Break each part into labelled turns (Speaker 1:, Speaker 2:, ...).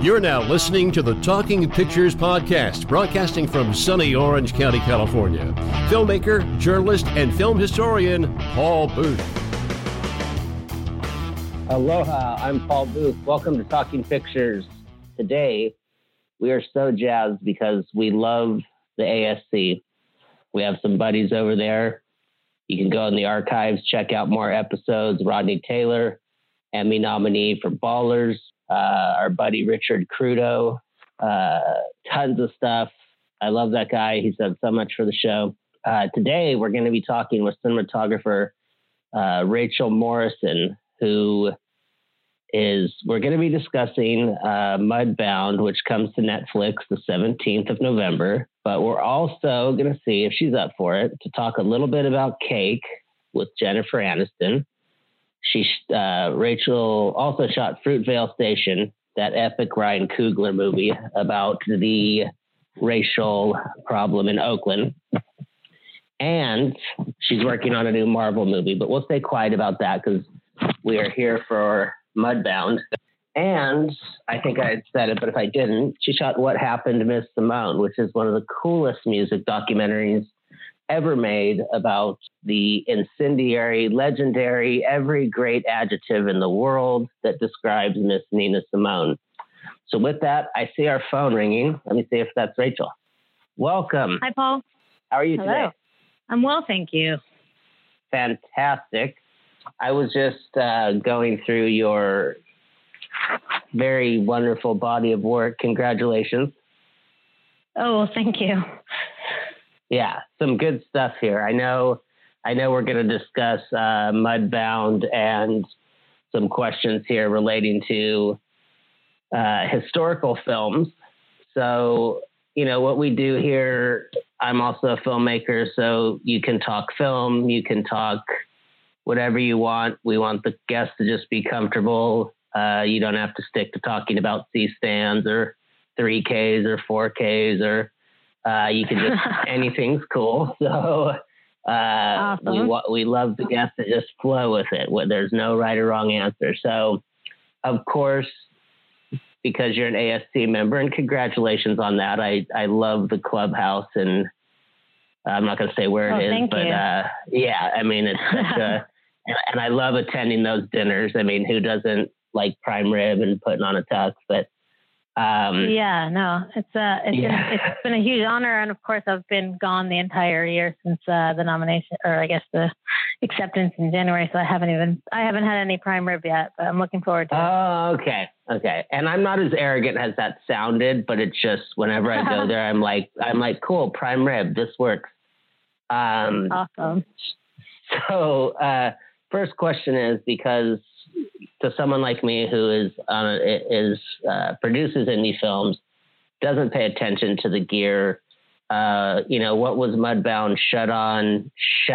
Speaker 1: You're now listening to the Talking Pictures podcast, broadcasting from sunny Orange County, California. Filmmaker, journalist, and film historian Paul Booth.
Speaker 2: Aloha, I'm Paul Booth. Welcome to Talking Pictures. Today, we are so jazzed because we love the ASC. We have some buddies over there. You can go in the archives, check out more episodes. Rodney Taylor, Emmy nominee for Ballers. Our buddy Richard Crudo, tons of stuff. I love that guy. He's done so much for the show. Today, we're going to be talking with cinematographer Rachel Morrison, we're going to be discussing Mudbound, which comes to Netflix the 17th of November. But we're also going to see if she's up for it to talk a little bit about Cake with Jennifer Aniston. Rachel also shot Fruitvale Station, that epic Ryan Coogler movie about the racial problem in Oakland. And she's working on a new Marvel movie, but we'll stay quiet about that because we are here for Mudbound. And I think I had said it, but if I didn't, she shot What Happened to Miss Simone, which is one of the coolest music documentaries ever made about the incendiary, legendary, every great adjective in the world that describes Miss Nina Simone. So with that, I see our phone ringing. Let me see if that's Rachel. Welcome.
Speaker 3: Hi, Paul.
Speaker 2: How are you
Speaker 3: Hello.
Speaker 2: today?
Speaker 3: I'm well, thank you.
Speaker 2: Fantastic. I was just going through your very wonderful body of work. Congratulations.
Speaker 3: Oh, well, thank you.
Speaker 2: Yeah, some good stuff here. I know we're going to discuss Mudbound and some questions here relating to historical films. So, what we do here, I'm also a filmmaker, so you can talk film, you can talk whatever you want. We want the guests to just be comfortable. You don't have to stick to talking about C-stands or 3Ks or 4Ks or you can just, anything's cool. So awesome. we love the guests to just flow with it. There's no right or wrong answer. So, of course, because you're an ASC member, and congratulations on that. I love the clubhouse, and I'm not going to say where it is, but yeah, I mean, it's such a, and I love attending those dinners. I mean, who doesn't like prime rib and putting on a tux? But it's been a huge honor, and of course I've been gone the entire year since the nomination, or I guess the acceptance in January. So I haven't had any prime rib yet, but I'm looking forward to it. Oh, okay. And I'm not as arrogant as that sounded, but it's just whenever I go there, I'm like, cool, prime rib, this works.
Speaker 3: Awesome.
Speaker 2: So first question is, because to someone like me who produces indie films, doesn't pay attention to the gear, what was Mudbound shot on?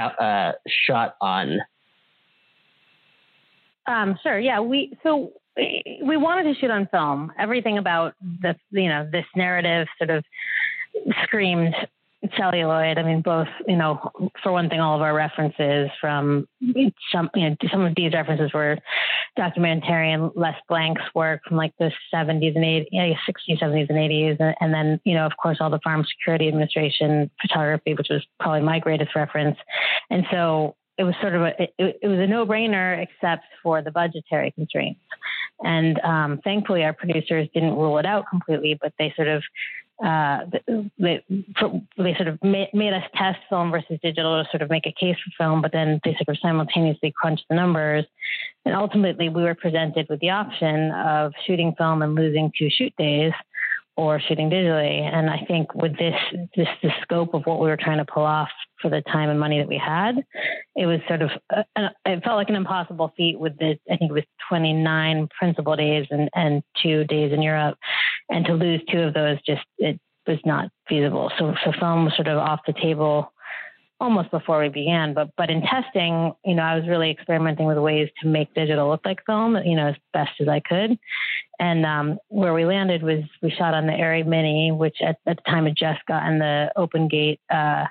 Speaker 3: Sure. Yeah. We wanted to shoot on film. Everything about this narrative sort of screamed celluloid. I mean, both, for one thing, all of our references from some of these references were documentarian Les Blank's work from like the 70s and 80s, 60s, 70s and 80s. And then, of course, all the Farm Security Administration photography, which was probably my greatest reference. And so it was sort of it was a no-brainer except for the budgetary constraints. And thankfully, our producers didn't rule it out completely, but they sort of they sort of made us test film versus digital to sort of make a case for film, but then they sort of simultaneously crunched the numbers. And ultimately, we were presented with the option of shooting film and losing 2 shoot days, or shooting digitally. And I think with the scope of what we were trying to pull off for the time and money that we had, it was sort of, it felt like an impossible feat with I think it was 29 principal days and 2 days in Europe. And to lose 2 of those, it was not feasible. So film was sort of off the table almost before we began. But in testing, I was really experimenting with ways to make digital look like film, as best as I could. And where we landed was we shot on the Arri Mini, which at the time had just gotten the open gate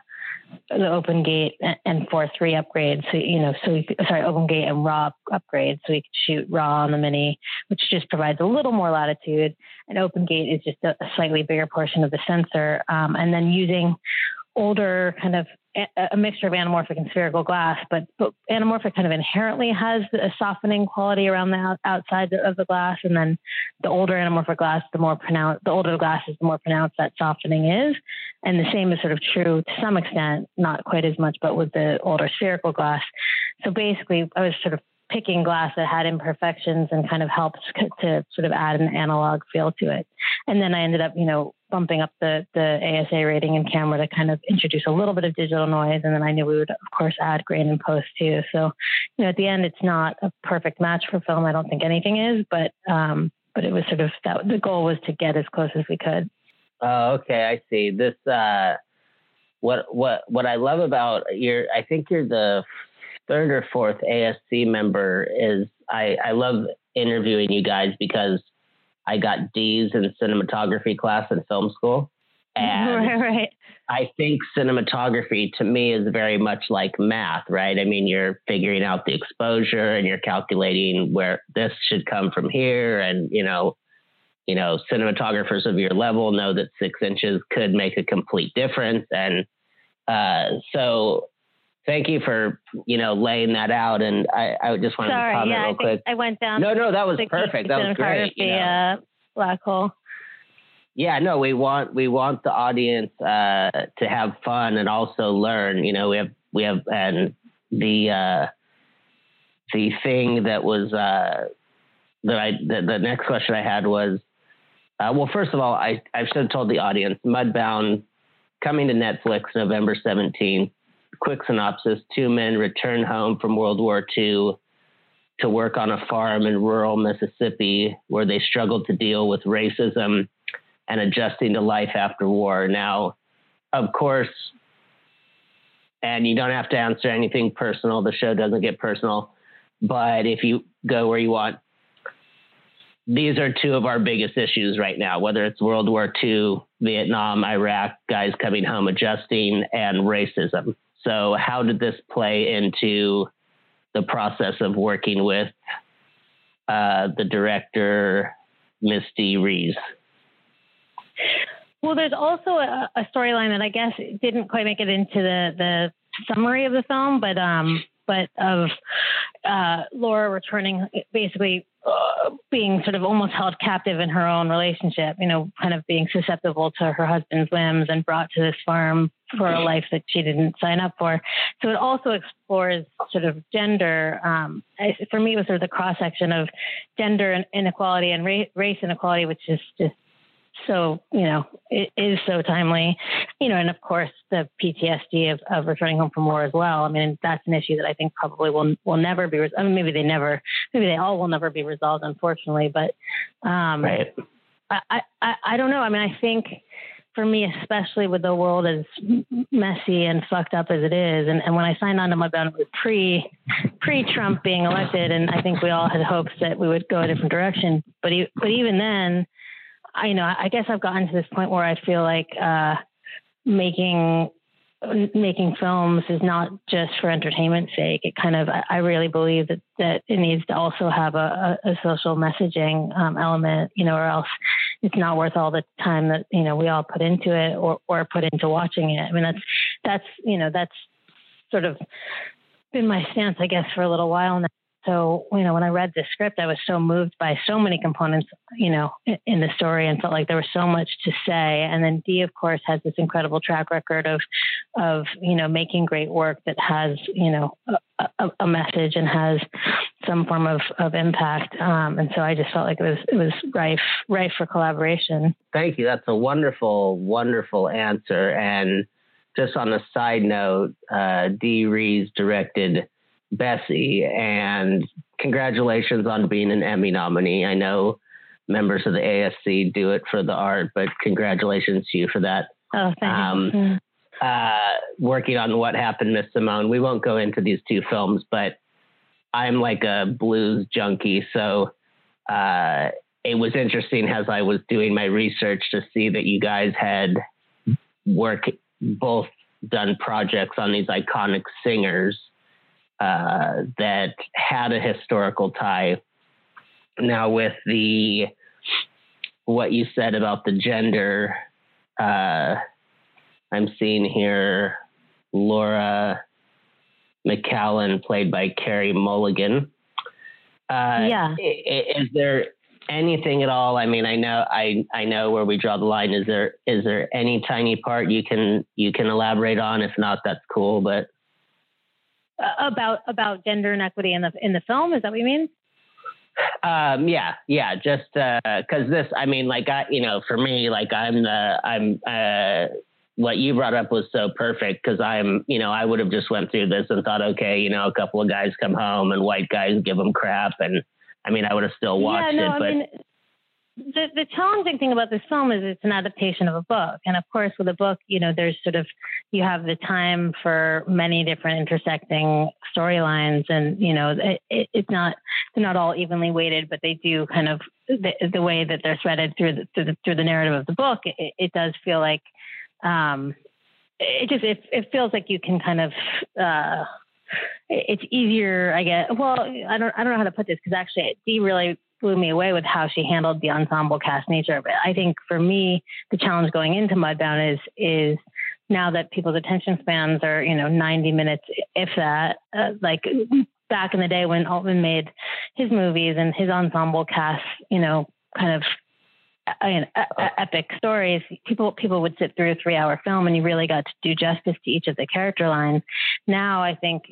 Speaker 3: the Open Gate and 4.3 upgrades. So, Open Gate and RAW upgrades. So we could shoot RAW on the Mini, which just provides a little more latitude. And Open Gate is just a slightly bigger portion of the sensor. And then using older kind of a mixture of anamorphic and spherical glass, but anamorphic kind of inherently has a softening quality around the outside of the glass. And then the older anamorphic glass, the older the glass is, the more pronounced that softening is. And the same is sort of true to some extent, not quite as much, but with the older spherical glass. So basically I was sort of picking glass that had imperfections and kind of helped to sort of add an analog feel to it. And then I ended up, bumping up the ASA rating in camera to kind of introduce a little bit of digital noise. And then I knew we would, of course, add grain in post too. So, at the end, it's not a perfect match for film. I don't think anything is, but it was sort of that the goal was to get as close as we could.
Speaker 2: Oh, okay. I see. This, what I love about I think you're the third or fourth ASC member is I love interviewing you guys because I got D's in cinematography class in film school. And
Speaker 3: right.
Speaker 2: I think cinematography to me is very much like math, right? I mean, you're figuring out the exposure and you're calculating where this should come from here. And, cinematographers of your level know that 6 inches could make a complete difference. And so thank you for, laying that out. And I just wanted to comment real quick.
Speaker 3: I went down.
Speaker 2: No, that was perfect. That was great.
Speaker 3: Black hole.
Speaker 2: Yeah, no, we want the audience to have fun and also learn. We have and the thing that was the next question I had was, well, first of all, I should have told the audience, Mudbound coming to Netflix November 17th. Quick synopsis: 2 men return home from World War II to work on a farm in rural Mississippi where they struggled to deal with racism and adjusting to life after war. Now, of course, and you don't have to answer anything personal. The show doesn't get personal. But if you go where you want, these are 2 of our biggest issues right now, whether it's World War II, Vietnam, Iraq, guys coming home, adjusting, and racism. So how did this play into the process of working with the director, Misty Rees?
Speaker 3: Well, there's also a storyline that I guess didn't quite make it into the summary of the film, but of Laura returning, basically being sort of almost held captive in her own relationship, kind of being susceptible to her husband's whims and brought to this farm for a life that she didn't sign up for. So it also explores sort of gender. For me, it was sort of the cross section of gender inequality and race inequality, which is just so, it is so timely, and of course the PTSD of returning home from war as well. I mean, that's an issue that I think probably will never be, maybe they all will never be resolved, unfortunately, but,
Speaker 2: right.
Speaker 3: I don't know. I mean, I think for me, especially with the world as messy and fucked up as it is. And when I signed on to Mudbound, it was pre-Trump being elected. And I think we all had hopes that we would go a different direction, but even then, I guess I've gotten to this point where I feel like making films is not just for entertainment's sake. It kind of, I really believe that it needs to also have a social messaging element, or else it's not worth all the time that, we all put into it or put into watching it. I mean, that's sort of been my stance, I guess, for a little while now. So, when I read the script, I was so moved by so many components, in the story, and felt like there was so much to say. And then Dee, of course, has this incredible track record of making great work that has, a message and has some form of impact. And so I just felt like it was rife for collaboration.
Speaker 2: Thank you. That's a wonderful, wonderful answer. And just on a side note, Dee Rees directed Bessie, and congratulations on being an Emmy nominee. I know members of the ASC do it for the art, but congratulations to you for that.
Speaker 3: Oh, thank you.
Speaker 2: Working on What Happened, Miss Simone. We won't go into these 2 films, but I'm like a blues junkie. So it was interesting as I was doing my research to see that you guys had worked both done projects on these iconic singers that had a historical tie. Now with what you said about the gender, I'm seeing here Laura McCallum, played by Carey Mulligan. Is there anything at all? I mean, I know where we draw the line. Is there any tiny part you can elaborate on? If not, that's cool. But
Speaker 3: about gender inequity in the film, is that what you mean?
Speaker 2: Yeah. Just because this, I mean, like for me, like I'm what you brought up was so perfect because I would have just went through this and thought, okay, a couple of guys come home and white guys give them crap. And I mean, I would have still watched it. But I mean,
Speaker 3: the challenging thing about this film is it's an adaptation of a book. And of course, with a book, there's you have the time for many different intersecting storylines and, they're not all evenly weighted, but they do kind of the way that they're threaded through the narrative of the book. It does feel like, it feels like you can kind of, it's easier, I guess. Well, I don't know how to put this because actually Dee really blew me away with how she handled the ensemble cast nature of it. I think for me, the challenge going into Mudbound is now that people's attention spans are, 90 minutes, if that, like back in the day when Altman made his movies and his ensemble cast, kind of epic stories, people would sit through a 3-hour film and you really got to do justice to each of the character lines. Now I think,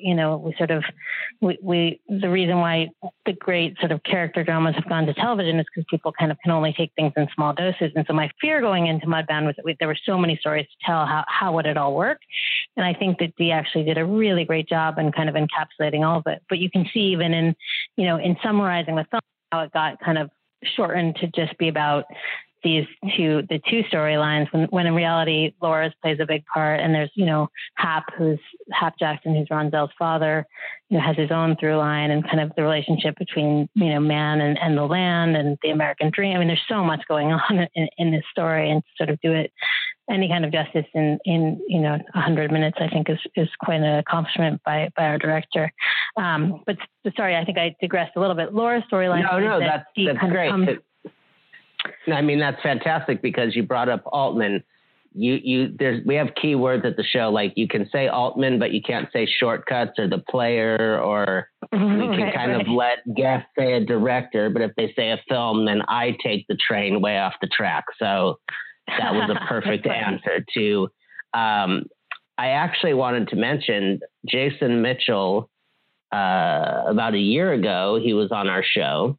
Speaker 3: we the reason why the great sort of character dramas have gone to television is because people kind of can only take things in small doses. And so my fear going into Mudbound was that there were so many stories to tell, how would it all work? And I think that Dee actually did a really great job in kind of encapsulating all of it. But you can see even in summarizing the film, how it got kind of shortened to just be about the two storylines when in reality Laura's plays a big part, and there's Hap Jackson, who's Ronzel's father, has his own through line and kind of the relationship between man and the land and the American dream. I mean, there's so much going on in this story, and to sort of do it any kind of justice in 100 minutes, I think is quite an accomplishment by our director. But sorry, I think I digressed a little bit. Laura's storyline.
Speaker 2: No, that's great. I mean, that's fantastic because you brought up Altman. We have key words at the show, like you can say Altman, but you can't say shortcuts or the player, or we can kind of let guests say a director, but if they say a film, then I take the train way off the track. So that was a perfect answer to, I actually wanted to mention Jason Mitchell. About a year ago, he was on our show.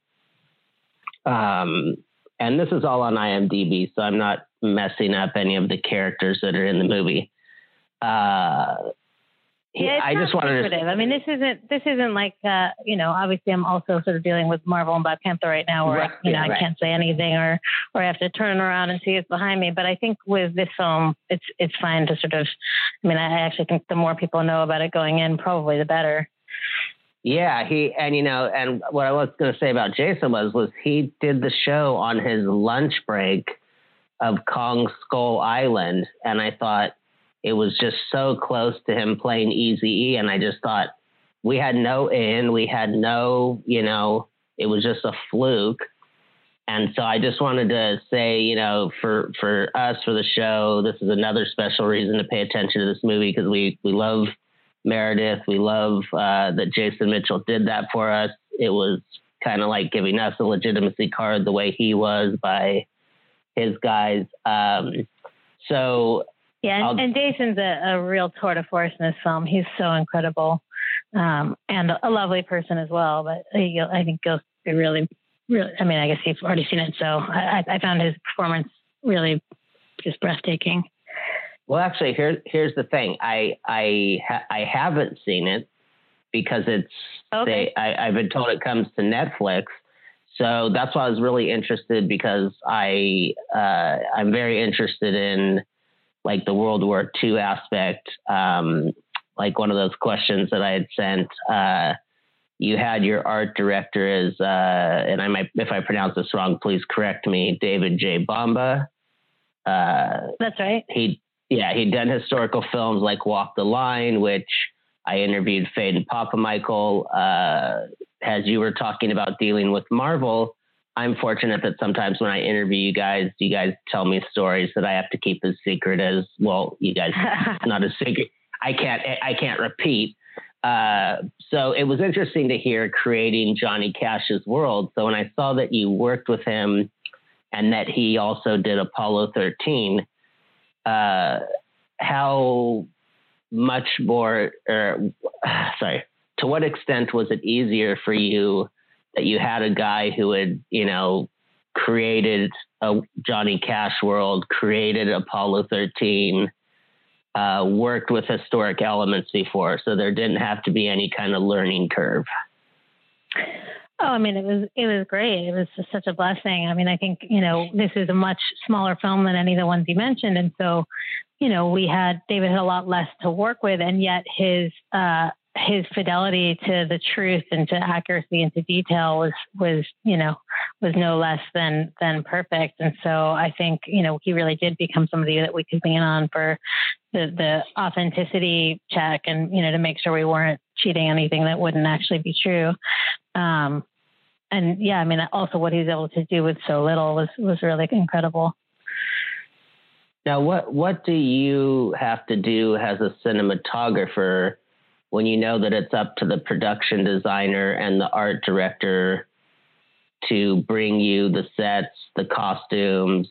Speaker 2: And this is all on IMDb, so I'm not messing up any of the characters that are in the movie.
Speaker 3: I just wanted to. I mean, this isn't like obviously I'm also sort of dealing with Marvel and Black Panther right now, where I can't say anything or I have to turn around and see it's behind me. But I think with this film, it's fine to sort of. I mean, I actually think the more people know about it going in, probably the better.
Speaker 2: Yeah, and what I was going to say about Jason was he did the show on his lunch break of Kong Skull Island, and I thought it was just so close to him playing Eazy-E, and I just thought we had no, it was just a fluke. And so I just wanted to say, for us, for the show, this is another special reason to pay attention to this movie because we love Meredith. We love that Jason Mitchell did that for us. It was kind of like giving us a legitimacy card the way he was by his guys. And Jason's a real tour de force in this film. He's so incredible and a lovely person as well. But I think you'll be really, really, I mean, I guess you've already seen it. So I found his performance really just breathtaking. Well, actually, here's the thing. I haven't seen it because it's okay. I've been told it comes to Netflix, so that's why I was really interested because I'm very interested in like the World War II aspect. Like one of those questions that I had sent. You had your art director as and I might, if I pronounce this wrong, please correct me, David J. Bomba.
Speaker 3: That's right.
Speaker 2: Yeah, he'd done historical films like Walk the Line, which I interviewed Faden Papamichael. As you were talking about dealing with Marvel, I'm fortunate that sometimes when I interview you guys tell me stories that I have to keep as secret as well. You guys, not as secret. I can't repeat. So it was interesting to hear creating Johnny Cash's world. So when I saw that you worked with him and that he also did Apollo 13, how much more, to what extent was it easier for you that you had a guy who had, created a Johnny Cash world, created Apollo 13, worked with historic elements before, so there didn't have to be any kind of learning curve?
Speaker 3: Oh, I mean, it was great. It was just such a blessing. I mean, I think, this is a much smaller film than any of the ones you mentioned. And so, David had a lot less to work with, and yet his fidelity to the truth and to accuracy and to detail was no less than perfect. And so I think, he really did become somebody that we could lean on for the authenticity check and, to make sure we weren't cheating anything that wouldn't actually be true. And yeah, I mean, also what he was able to do with so little was really incredible.
Speaker 2: Now, what do you have to do as a cinematographer when you know that it's up to the production designer and the art director to bring you the sets, the costumes,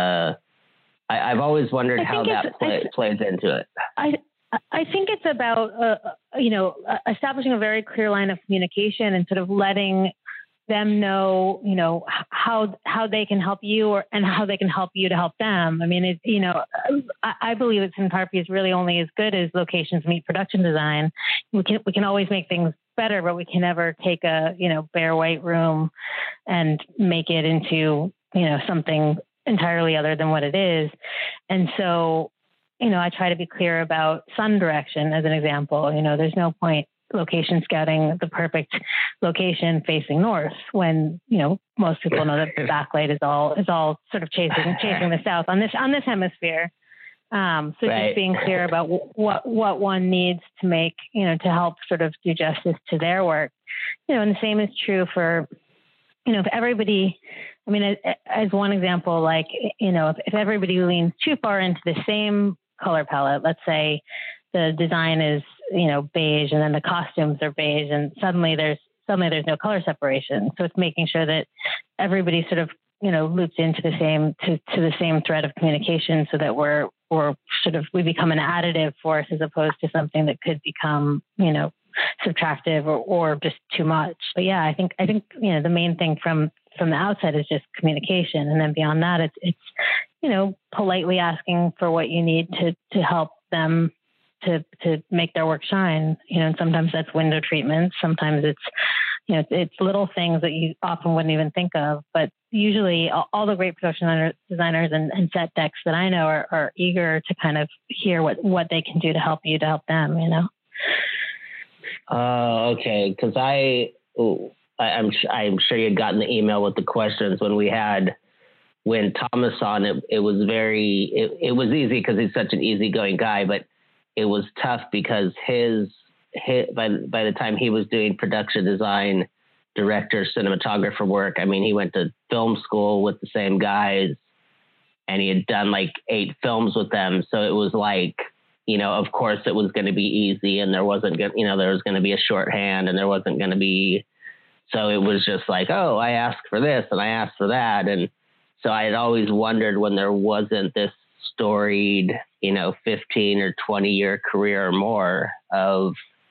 Speaker 2: I've always wondered how that plays into it.
Speaker 3: I think it's about, establishing a very clear line of communication and sort of letting them know, how they can help you and how they can help you to help them. I mean, I believe that cinematography is really only as good as locations meet production design. We can always make things better, but we can never take a, bare white room and make it into, something entirely other than what it is. And so, I try to be clear about sun direction as an example. There's no point location scouting the perfect location facing north when, most people know that backlight is all sort of chasing the south on this hemisphere. So right. Just being clear about what one needs to make, to help sort of do justice to their work, and the same is true for, if everybody, I mean, as one example, like, if everybody leans too far into the same color palette, let's say the design is, beige and then the costumes are beige and suddenly there's no color separation. So it's making sure that everybody sort of, loops into the same, to the same thread of communication so that we become an additive force as opposed to something that could become, subtractive or just too much. But yeah, I think, the main thing from the outside is just communication. And then beyond that, it's, politely asking for what you need to help them to make their work shine, and sometimes that's window treatments. Sometimes it's, it's little things that you often wouldn't even think of, but usually all the great production designers and set decks that I know are eager to kind of hear what they can do to help you, to help them,
Speaker 2: Okay. Cause I'm sure you'd gotten the email with the questions when Thomas on it. It was it was easy because he's such an easygoing guy, but it was tough because by the time he was doing production design, director, cinematographer work, I mean, he went to film school with the same guys and he had done like 8 films with them. So it was like, of course it was going to be easy and there wasn't going, there was going to be a shorthand and there wasn't going to be, so it was just like, oh, I asked for this and I asked for that. And so I had always wondered when there wasn't this storied, 15 or 20 year career or more of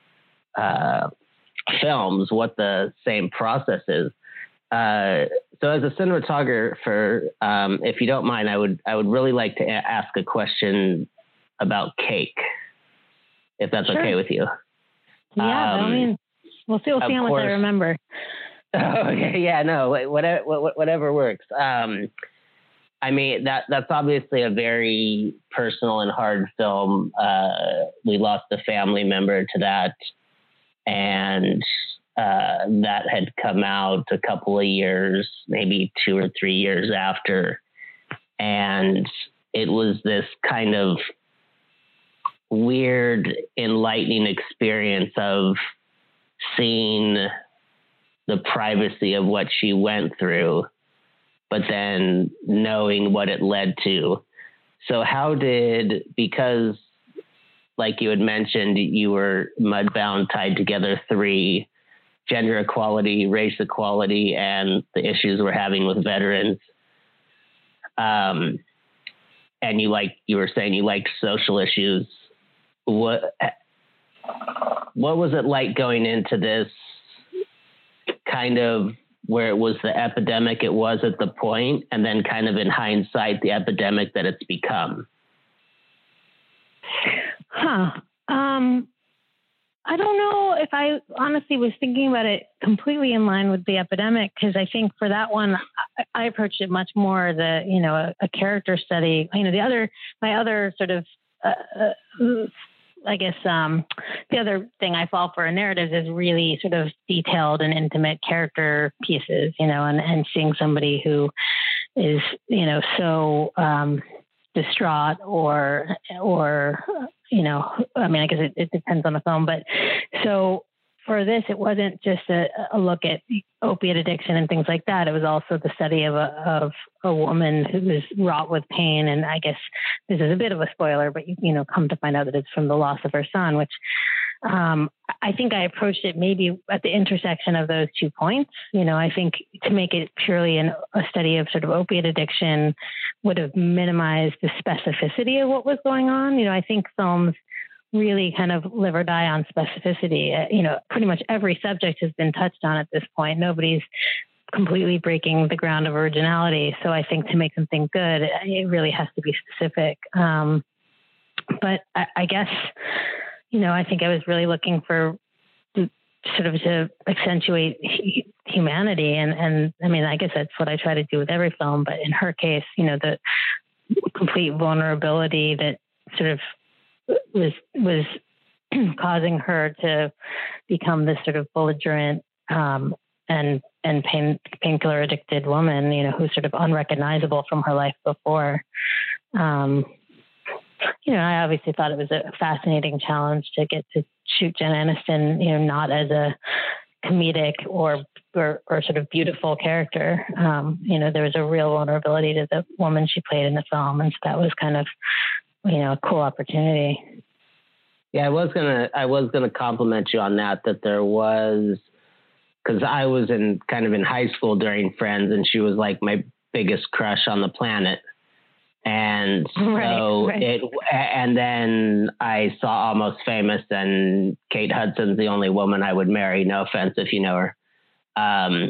Speaker 2: films, what the same process is. So as a cinematographer, if you don't mind, I would really like to ask a question about cake, if that's
Speaker 3: sure.
Speaker 2: Okay with you.
Speaker 3: Yeah, I mean, we'll see how much I remember.
Speaker 2: Okay, yeah, no, whatever works. I mean, that's obviously a very personal and hard film. We lost a family member to that, and that had come out a couple of years, maybe 2 or 3 years after. And it was this kind of weird, enlightening experience of seeing the privacy of what she went through, but then knowing what it led to. So because like you had mentioned, you were Mudbound tied together 3: gender equality, race equality, and the issues we're having with veterans. And you were saying you liked social issues. What was it like going into this, kind of where it was the epidemic it was at the point, and then kind of in hindsight, the epidemic that it's become?
Speaker 3: I don't know if I honestly was thinking about it completely in line with the epidemic, because I think for that one, I approached it much more as a character study. My other sort of, I guess, the other thing I fall for in narratives is really sort of detailed and intimate character pieces, and seeing somebody who is, so distraught or I guess it depends on the film, but so for this, it wasn't just a look at opiate addiction and things like that. It was also the study of a woman who was wrought with pain. And I guess this is a bit of a spoiler, but come to find out that it's from the loss of her son, which I think I approached it maybe at the intersection of those 2 points. I think to make it purely a study of sort of opiate addiction would have minimized the specificity of what was going on. I think films really kind of live or die on specificity. Pretty much every subject has been touched on at this point. Nobody's completely breaking the ground of originality. So I think to make something good, it really has to be specific. But I guess, I think I was really looking for sort of to accentuate humanity. And I mean, I guess that's what I try to do with every film. But in her case, the complete vulnerability that sort of was causing her to become this sort of belligerent and painkiller addicted woman, who's sort of unrecognizable from her life before. I obviously thought it was a fascinating challenge to get to shoot Jen Aniston, not as a comedic or sort of beautiful character. There was a real vulnerability to the woman she played in the film. And so that was kind of, a cool opportunity.
Speaker 2: Yeah, I was gonna compliment you on that there was, because I was in high school during Friends, and she was like my biggest crush on the planet. And so and then I saw Almost Famous, and Kate Hudson's the only woman I would marry. No offense if you know her. And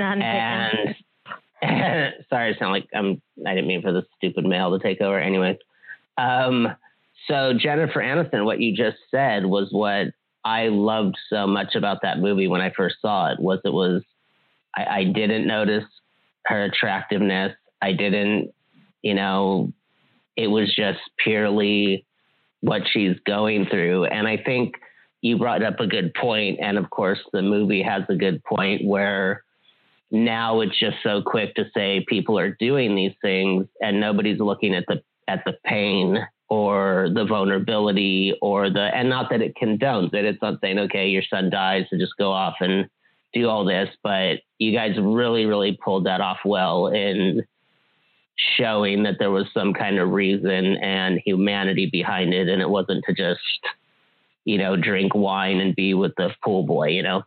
Speaker 2: sorry, I sound like I didn't mean for the stupid male to take over. Anyway. So Jennifer Aniston, what you just said was what I loved so much about that movie when I first saw it. I didn't notice her attractiveness. I didn't, it was just purely what she's going through. And I think you brought up a good point. And of course the movie has a good point where now it's just so quick to say people are doing these things and nobody's looking at the pain or the vulnerability and not that it condones it. It's not saying, okay, your son dies, so just go off and do all this. But you guys really, really pulled that off well in showing that there was some kind of reason and humanity behind it. And it wasn't to just, drink wine and be with the pool boy,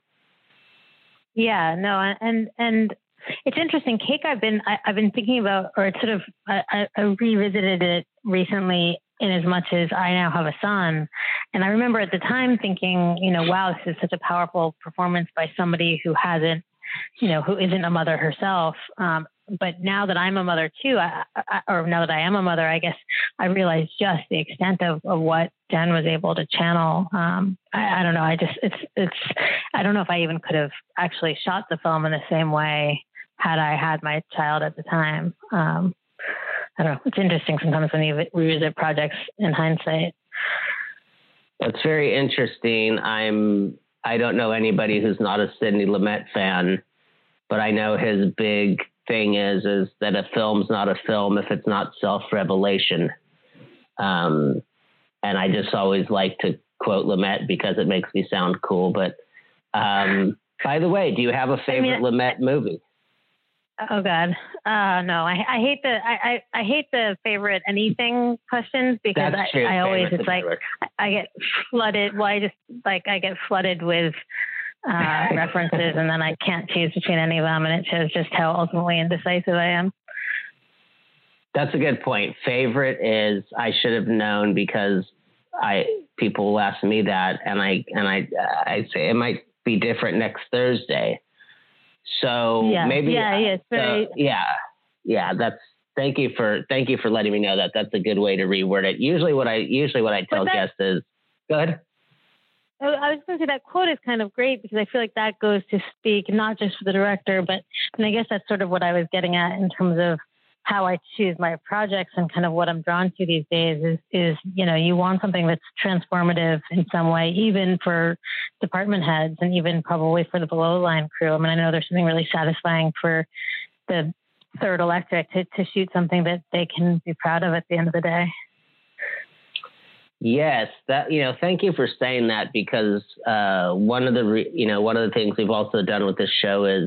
Speaker 3: Yeah, no. And it's interesting. Cake, I've been thinking about, or it's sort of, I revisited it recently in as much as I now have a son. And I remember at the time thinking, wow, this is such a powerful performance by somebody who hasn't, who isn't a mother herself. But now that I'm a mother too, or now that I am a mother, I guess I realize just the extent of what Jen was able to channel. I don't know. I don't know if I even could have actually shot the film in the same way had I had my child at the time. I don't know. It's interesting sometimes when you revisit projects in hindsight.
Speaker 2: That's very interesting. I don't know anybody who's not a Sidney Lumet fan, but I know his big thing is that a film's not a film if it's not self-revelation. and I just always like to quote Lumet because it makes me sound cool. But by the way, do you have a favorite Lumet movie?
Speaker 3: Oh God, no. I hate the favorite anything questions because I always it's like I get flooded. Well, I get flooded with references, and then I can't choose between any of them, and it shows just how ultimately indecisive I am.
Speaker 2: That's a good point. Favorite is I should have known because people will ask me that, and I say it might be different next Thursday. So maybe that's thank you for letting me know that. That's a good way to reword it. Usually what I tell guests is go ahead.
Speaker 3: I was going to say that quote is kind of great because I feel like that goes to speak not just for the director, and I guess that's sort of what I was getting at in terms of how I choose my projects and kind of what I'm drawn to these days is, you want something that's transformative in some way, even for department heads and even probably for the below line crew. I mean, I know there's something really satisfying for the Third Electric to shoot something that they can be proud of at the end of the day.
Speaker 2: Yes, thank you for saying that because one of the things we've also done with this show is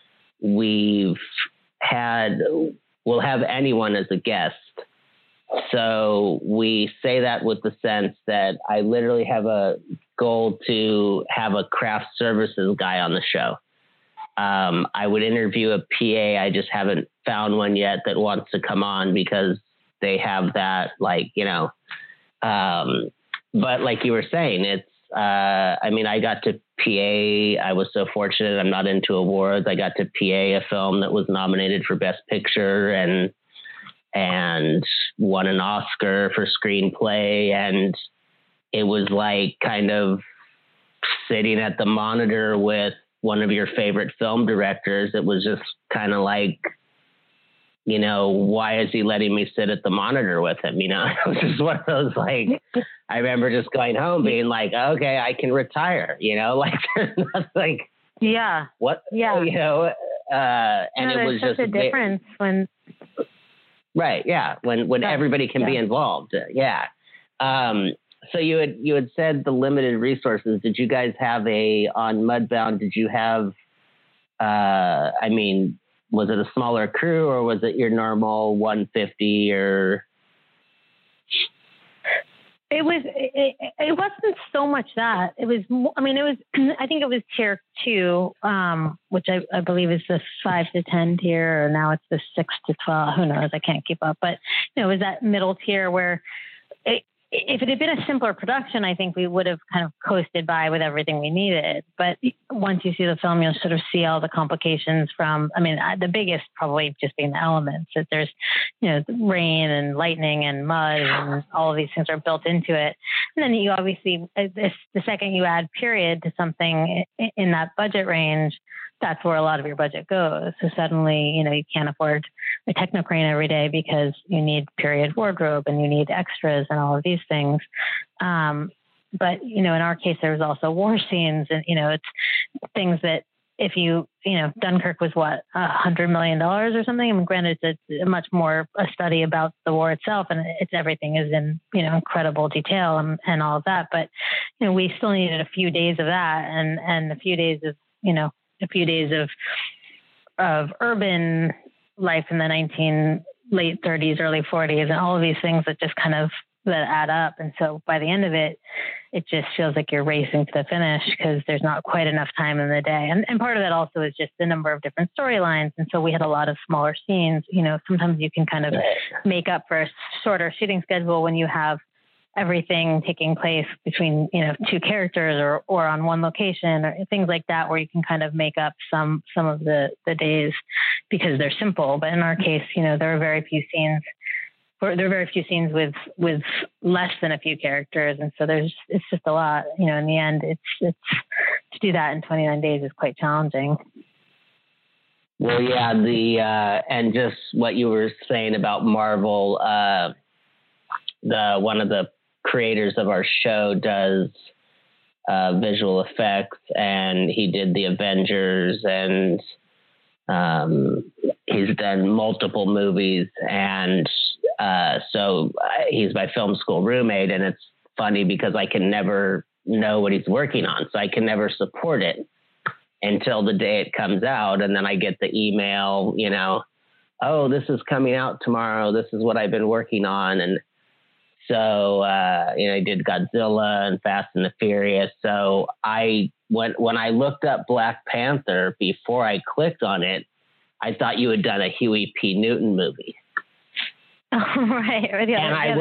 Speaker 2: we'll have anyone as a guest. So we say that with the sense that I literally have a goal to have a craft services guy on the show. I would interview a PA. I just haven't found one yet that wants to come on because they have that, but like you were saying, it's, I got to PA. I was so fortunate. I'm not into awards. I got to PA a film that was nominated for Best Picture and won an Oscar for screenplay. And it was like kind of sitting at the monitor with one of your favorite film directors. It was just kind of like, why is he letting me sit at the monitor with him? It was just one of those, I remember just going home being like, okay, I can retire, there's nothing.
Speaker 3: Yeah.
Speaker 2: What?
Speaker 3: Yeah.
Speaker 2: And it was just
Speaker 3: a difference when.
Speaker 2: Right. Yeah. When everybody can be involved. Yeah. So you had said the limited resources. Did you guys have on Mudbound? Did you have, was it a smaller crew or was it your normal 150 or? It
Speaker 3: wasn't so much that. It was, I think it was tier 2, which I believe is the 5 to 10 tier, or now it's the 6 to 12. Who knows? I can't keep up. But, it was that middle tier where if it had been a simpler production, I think we would have kind of coasted by with everything we needed. But once you see the film, you'll sort of see all the complications from, the biggest probably just being the elements, that there's, rain and lightning and mud and all of these things are built into it. And then you obviously, the second you add period to something in that budget range, that's where a lot of your budget goes. So suddenly, you can't afford a Technocrane every day because you need period wardrobe and you need extras and all of these things. But, in our case, there was also war scenes and, it's things that if Dunkirk was what, $100 million or something. Granted, it's a much more a study about the war itself and everything is in, incredible detail and all of that. But, we still needed a few days of that and a few days of, a few days of urban life in the late 30s, early 40s, and all of these things that just kind of that add up. And so by the end of it, it just feels like you're racing to the finish because there's not quite enough time in the day. And part of that also is just the number of different storylines. And so we had a lot of smaller scenes. Sometimes you can kind of make up for a shorter shooting schedule when you have everything taking place between, two characters or on one location or things like that, where you can kind of make up some of the days because they're simple. But in our case, there are very few scenes with less than a few characters. And so it's just a lot, in the end, it's to do that in 29 days is quite challenging.
Speaker 2: Well, yeah, and just what you were saying about Marvel, one of the creators of our show does visual effects, and he did the Avengers, and he's done multiple movies, and so he's my film school roommate, and funny because I can never know what he's working on. So I can never support it until the day it comes out. And then I get the email, oh, this is coming out tomorrow. This is what I've been working on. And so, I did Godzilla and Fast and the Furious. So when I looked up Black Panther, before I clicked on it, I thought you had done a Huey P. Newton movie.
Speaker 3: Oh, right.
Speaker 2: And I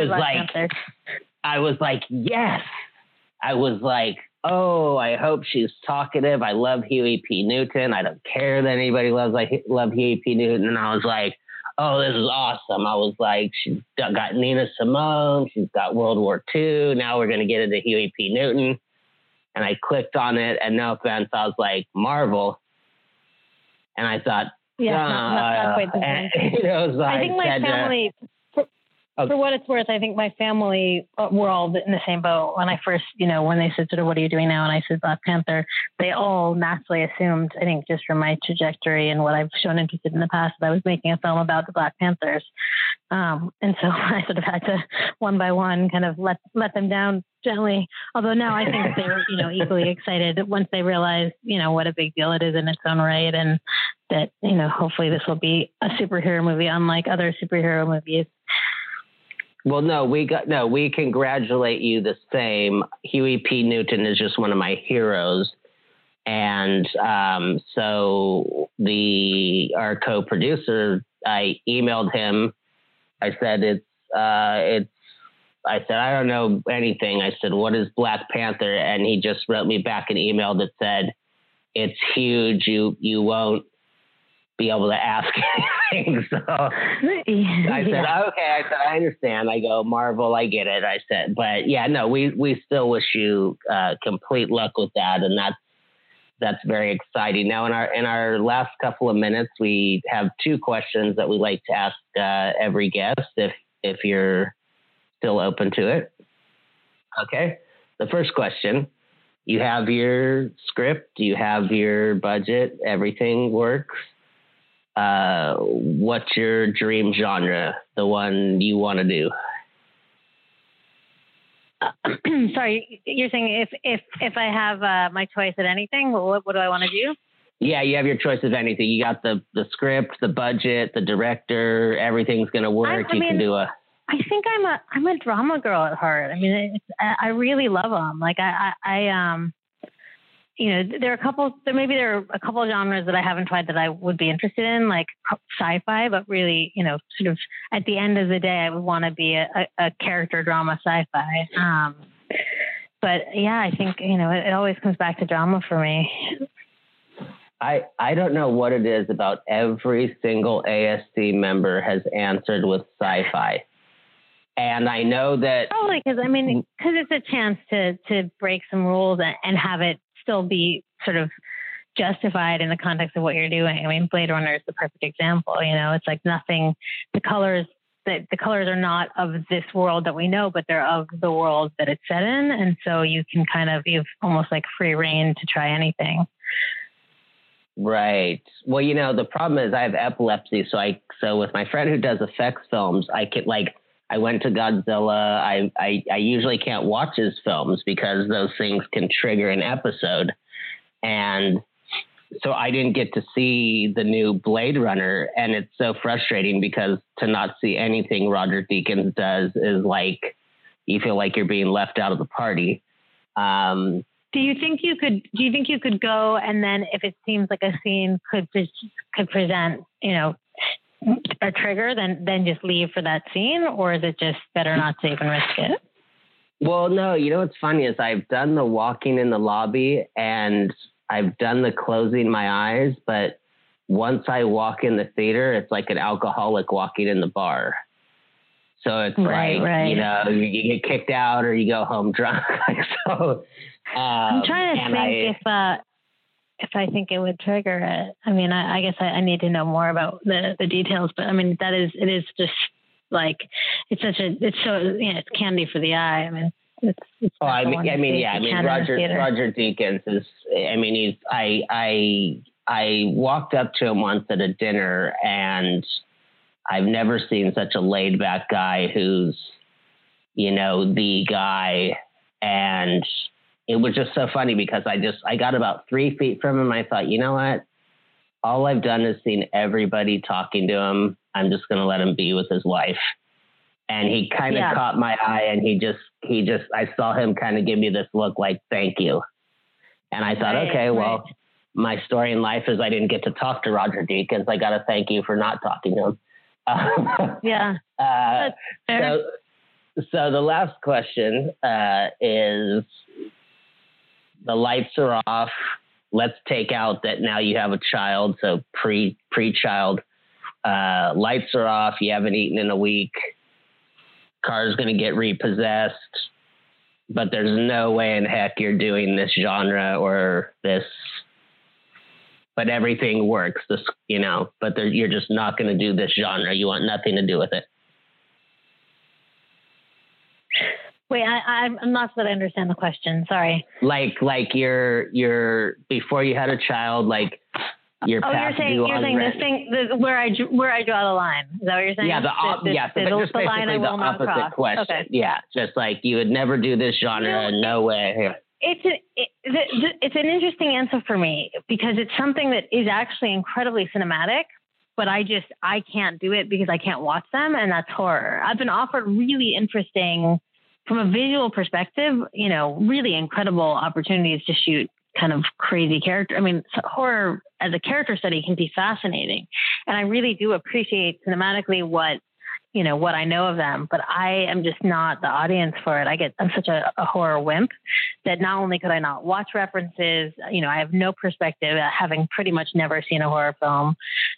Speaker 2: was like, yes. I was like, oh, I hope she's talkative. I love Huey P. Newton. I don't care that anybody love Huey P. Newton. And I was like, oh, this is awesome. I was like, she's got Nina Simone. She's got World War II. Now we're going to get into Huey P. Newton. And I clicked on it, and no offense, I was like, Marvel. And I thought,
Speaker 3: not quite the same. I think my family, for what it's worth, I think my family were all in the same boat. When I first, when they said, sort of, what are you doing now? And I said, Black Panther, they all naturally assumed, I think just from my trajectory and what I've shown interest in the past, that I was making a film about the Black Panthers. And so I sort of had to, one by one, kind of let them down gently. Although now I think they're, equally excited once they realize, what a big deal it is in its own right. And that, hopefully this will be a superhero movie, unlike other superhero movies.
Speaker 2: Well, we congratulate you the same. Huey P. Newton is just one of my heroes. And so our co-producer, I emailed him. I said, I don't know anything. I said, what is Black Panther? And he just wrote me back an email that said, it's huge. You won't be able to ask anything. So I said, okay. I said, I understand. I go, Marvel, I get it. I said, but yeah, no, we still wish you complete luck with that. And that's very exciting. Now in our last couple of minutes, we have 2 questions that we like to ask every guest, if you're still open to it. Okay. The first question, you have your script, you have your budget, everything works. What's your dream genre, the one you want to do?
Speaker 3: Sorry, you're saying if I have my choice at anything, what do I want to do?
Speaker 2: Yeah, you have your choice of anything. You got the script, the budget, the director, everything's going to work. I
Speaker 3: think I'm a drama girl at heart. I mean, I really love them. Like there are a couple of genres that I haven't tried that I would be interested in, like sci-fi, but really, sort of at the end of the day, I would want to be a character drama sci-fi. But yeah, I think, it always comes back to drama for me.
Speaker 2: I don't know what it is about every single ASC member has answered with sci-fi. And I know that
Speaker 3: probably because it's a chance to break some rules and have it still be sort of justified in the context of what you're doing. I mean, Blade Runner is the perfect example. It's like nothing. The colors are not of this world that we know, but they're of the world that it's set in, and so you can you've almost like free reign to try anything.
Speaker 2: Right. Well, the problem is I have epilepsy, so with my friend who does effects films, I went to Godzilla. I usually can't watch his films because those things can trigger an episode. And so I didn't get to see the new Blade Runner. And it's so frustrating because to not see anything Roger Deakins does is like, you feel like you're being left out of the party.
Speaker 3: Do you think you could go, and then if it seems like a scene could present, a trigger, then just leave for that scene, or is it just better not to even risk it?
Speaker 2: Well, no, what's funny is I've done the walking in the lobby and I've done the closing my eyes, but once I walk in the theater, it's like an alcoholic walking in the bar. So it's right. You get kicked out or you go home drunk. So
Speaker 3: I'm trying to think if I think it would trigger it. I mean, I guess I need to know more about the details, but I mean, it is just like, it's candy for the eye. I mean, Roger Deakins is,
Speaker 2: I walked up to him once at a dinner and I've never seen such a laid back guy who's the guy. And it was just so funny because I got about 3 feet from him. I thought, you know what? All I've done is seen everybody talking to him. I'm just going to let him be with his wife. And he kind of caught my eye, and I saw him kind of give me this look like, thank you. And I thought, okay, well, my story in life is I didn't get to talk to Roger Deakins. I got to thank you for not talking to him. So the last question is, the lights are off. Let's take out that now you have a child, so pre-child. Lights are off. You haven't eaten in a week. Car's going to get repossessed. But there's no way in heck you're doing this genre or this. But everything works, but you're just not going to do this genre. You want nothing to do with it.
Speaker 3: Wait, I'm not sure that I understand the question. Sorry.
Speaker 2: Like you're before you had a child, like you're past due on rent.
Speaker 3: You're saying this thing where I draw the line. Is that what you're saying?
Speaker 2: Yeah, just basically
Speaker 3: line I will
Speaker 2: the
Speaker 3: not
Speaker 2: opposite
Speaker 3: cross.
Speaker 2: question.
Speaker 3: Okay.
Speaker 2: Yeah, just like you would never do this genre. No way. Here.
Speaker 3: It's an interesting answer for me because it's something that is actually incredibly cinematic, but I can't do it because I can't watch them, and that's horror. I've been offered really interesting, from a visual perspective, really incredible opportunities to shoot kind of crazy character. I mean, horror as a character study can be fascinating, and I really do appreciate cinematically what I know of them, but I am just not the audience for it. I'm such a horror wimp that not only could I not watch references, I have no perspective, having pretty much never seen a horror film.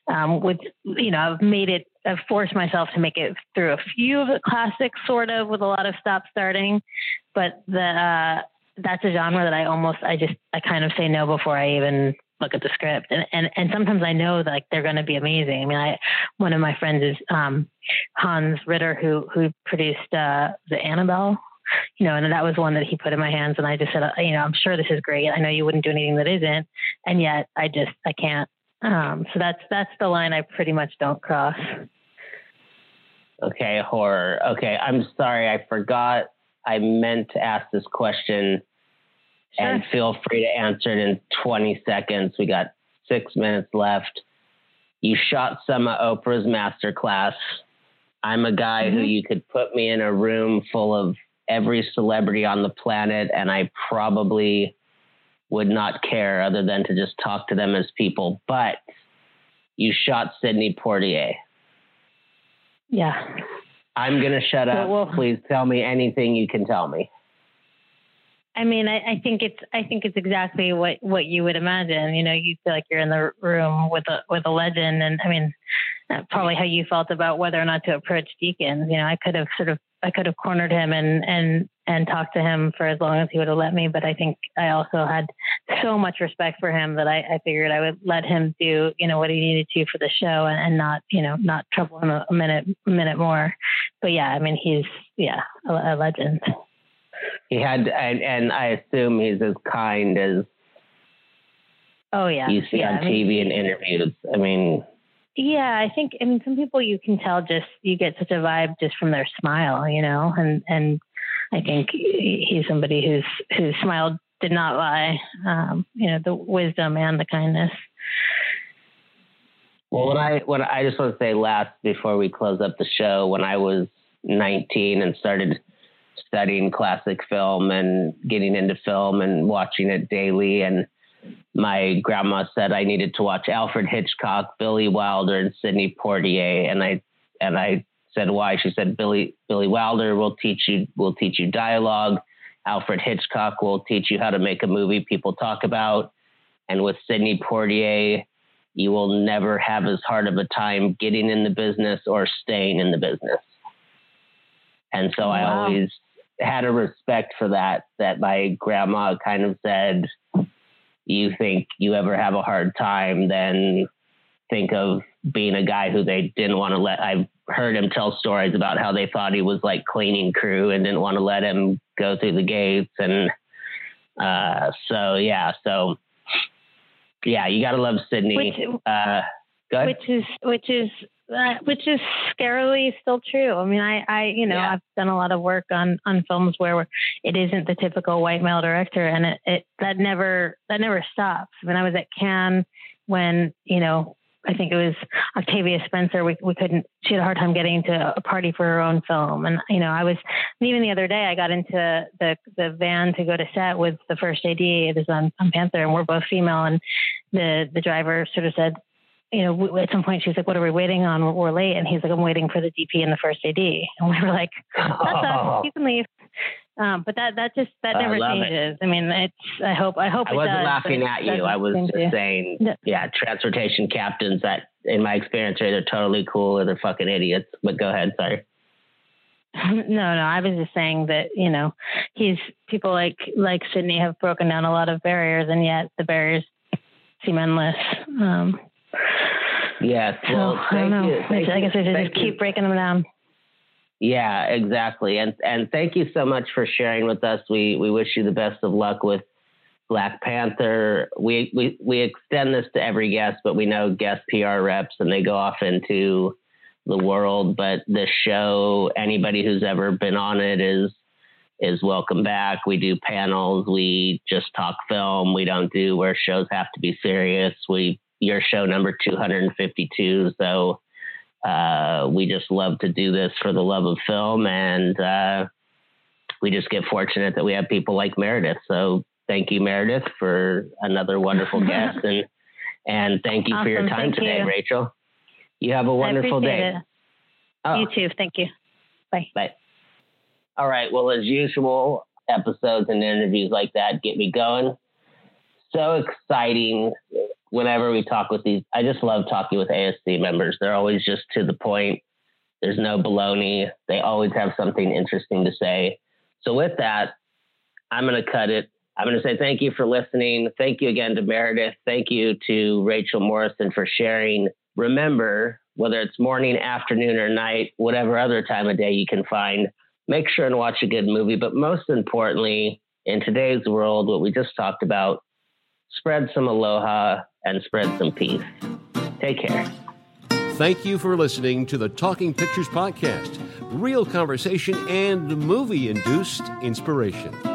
Speaker 3: I've forced myself to make it through a few of the classics, sort of, with a lot of stop starting, but that's a genre that I kind of say no before I even look at the script. And sometimes I know that they're going to be amazing. I mean, one of my friends is Hans Ritter, who produced the Annabelle, and that was one that he put in my hands. And I just said, I'm sure this is great. I know you wouldn't do anything that isn't. And yet I can't. So that's the line I pretty much don't cross.
Speaker 2: Okay. Horror. Okay. I'm sorry. I forgot. I meant to ask this question. Sure. And feel free to answer it in 20 seconds. We got 6 minutes left. You shot some of Oprah's masterclass. I'm a guy who you could put me in a room full of every celebrity on the planet, and I probably would not care other than to just talk to them as people. But you shot Sidney Poitier.
Speaker 3: Yeah.
Speaker 2: I'm going to shut up. Please tell me anything you can tell me.
Speaker 3: I mean, I think it's exactly what you would imagine. You feel like you're in the room with a legend, and I mean, probably how you felt about whether or not to approach Deakins. I could have cornered him and talked to him for as long as he would have let me. But I think I also had so much respect for him that I figured I would let him do what he needed to for the show and not trouble him a minute more. But yeah, I mean, he's a legend.
Speaker 2: He had, and I assume he's as kind as you see on TV and interviews. I mean,
Speaker 3: yeah, I think some people you can tell you get such a vibe just from their smile, and I think he's somebody whose smile did not lie. The wisdom and the kindness.
Speaker 2: Well, when I just want to say last before we close up the show, when I was 19 and started studying classic film and getting into film and watching it daily, and my grandma said I needed to watch Alfred Hitchcock, Billy Wilder, and Sidney Poitier, and I said why. She said Billy Wilder will teach you dialogue. Alfred Hitchcock will teach you how to make a movie people talk about, and with Sidney Poitier, you will never have as hard of a time getting in the business or staying in the business. And so I always had a respect for that my grandma kind of said, you think you ever have a hard time, then think of being a guy who they didn't want to let. I've heard him tell stories about how they thought he was like cleaning crew and didn't want to let him go through the gates. And you got to love Sidney.
Speaker 3: Which is which is scarily still true. I mean, I've done a lot of work on films where it isn't the typical white male director, and that never stops. I mean, I was at Cannes when, I think it was Octavia Spencer. She had a hard time getting to a party for her own film. And, even the other day I got into the van to go to set with the first AD. It was on Panther, and we're both female. And the driver sort of said, at some point she was like, "What are we waiting on? We're late." And he's like, "I'm waiting for the DP and the first AD." And we were like, "That's us. You can leave." But that never changes. It. I mean, I hope I
Speaker 2: wasn't laughing at you. I was just saying, transportation captains that, in my experience, are either totally cool or they're fucking idiots. But go ahead, sorry.
Speaker 3: No. I was just saying that, people like Sydney have broken down a lot of barriers, and yet the barriers seem endless.
Speaker 2: Yes. Well,
Speaker 3: I don't know. I guess we should just keep breaking them down.
Speaker 2: Yeah, exactly. And thank you so much for sharing with us. We wish you the best of luck with Black Panther. We extend this to every guest, but we know guest PR reps and they go off into the world. But this show, anybody who's ever been on it is welcome back. We do panels. We just talk film. We don't do where shows have to be serious. Your show number 252. So we just love to do this for the love of film, and we just get fortunate that we have people like Meredith. So thank you, Meredith, for another wonderful guest, and thank you for your time today, Rachel. You have a wonderful day.
Speaker 3: You too. Thank you. Bye.
Speaker 2: Bye. All right. Well, as usual, episodes and interviews like that get me going. So exciting. Whenever we talk with these, I just love talking with ASC members. They're always just to the point. There's no baloney. They always have something interesting to say. So with that, I'm going to cut it. I'm going to say thank you for listening. Thank you again to Meredith. Thank you to Rachel Morrison for sharing. Remember, whether it's morning, afternoon, or night, whatever other time of day you can find, make sure and watch a good movie. But most importantly, in today's world, what we just talked about, spread some aloha and spread some peace. Take care.
Speaker 1: Thank you for listening to the Talking Pictures Podcast. Real conversation and movie-induced inspiration.